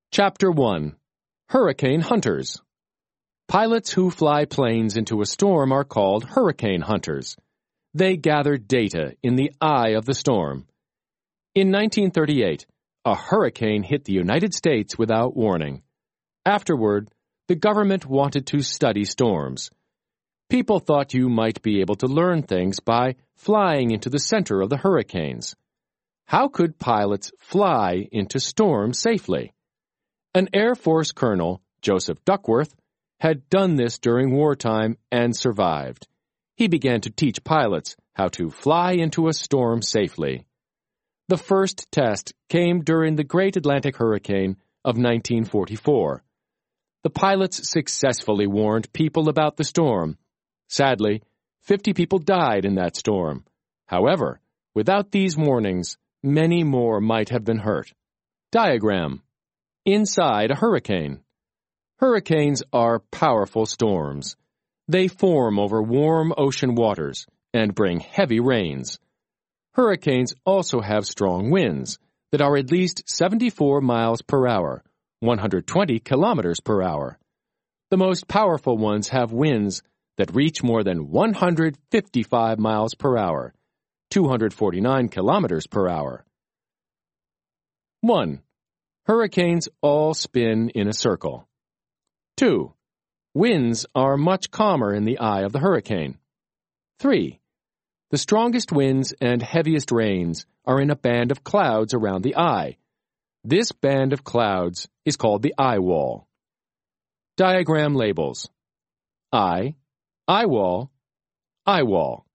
Chapter 1. Hurricane Hunters. Pilots who fly planes into a storm are called hurricane hunters. They gather data in the eye of the storm. In 1938, a hurricane hit the United States without warning. Afterward, the government wanted to study storms. People thought you might be able to learn things by flying into the center of the hurricanes. How could pilots fly into storms safely? An Air Force colonel, Joseph Duckworth, had done this during wartime and survived. He began to teach pilots how to fly into a storm safely. The first test came during the Great Atlantic Hurricane of 1944. The pilots successfully warned people about the storm. Sadly, 50 people died in that storm. However, without these warnings, many more might have been hurt. Diagram. Inside a hurricane. Hurricanes are powerful storms. They form over warm ocean waters and bring heavy rains. Hurricanes also have strong winds that are at least 74 miles per hour, 120 kilometers per hour. The most powerful ones have winds that reach more than 155 miles per hour, 249 kilometers per hour. 1. Hurricanes all spin in a circle. 2. Winds are much calmer in the eye of the hurricane. 3. The strongest winds and heaviest rains are in a band of clouds around the eye. This band of clouds is called the eye wall. Diagram labels. Eye wall, eye wall.